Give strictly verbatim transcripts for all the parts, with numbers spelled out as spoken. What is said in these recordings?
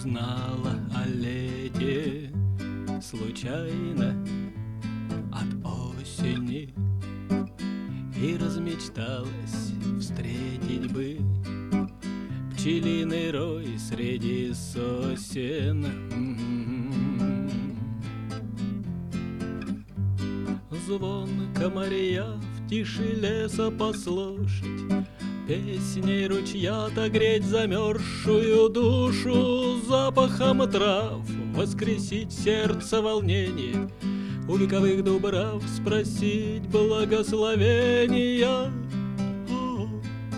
узнала о лете случайно от осени и размечталась встретить бы пчелиный рой среди сосен. Звон комарья в тиши леса послушать, песней ручья отогреть замерзшую душу, запахом трав воскресить сердце волнение, у вековых дубрав спросить благословения. О,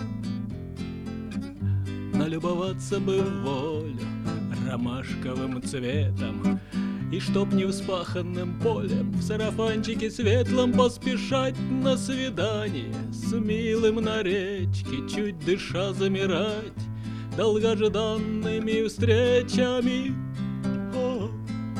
налюбоваться бы в волю ромашковым цветом, и чтоб не вспаханным полем в сарафанчике светлом поспешать на свидание с милым на речке, чуть дыша замирать долгожданными встречами. О,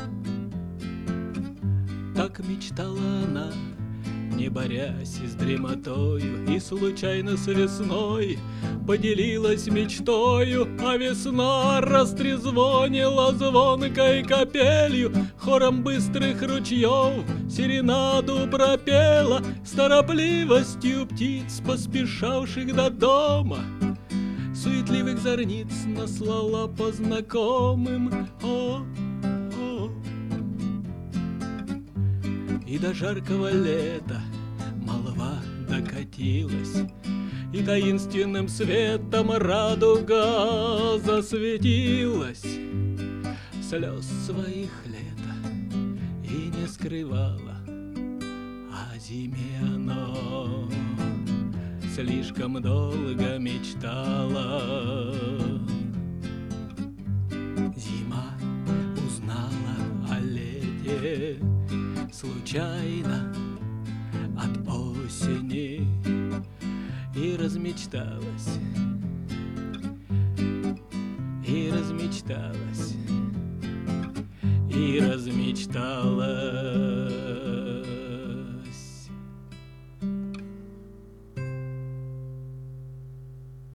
так мечтала она, не борясь с дремотою, и случайно с весной поделилась мечтою, а весна растрезвонила звонкой капелью, хором быстрых ручьев серенаду пропела, с торопливостью птиц, поспешавших до дома, суетливых зорниц наслала по знакомым. О, о. И до жаркого лета молва докатилась, и таинственным светом радуга засветилась. Слез своих лета и не скрывала, о зиме оно слишком долго мечтала. Зима узнала о лете случайно от осени и размечталась, и размечталась, и размечталась.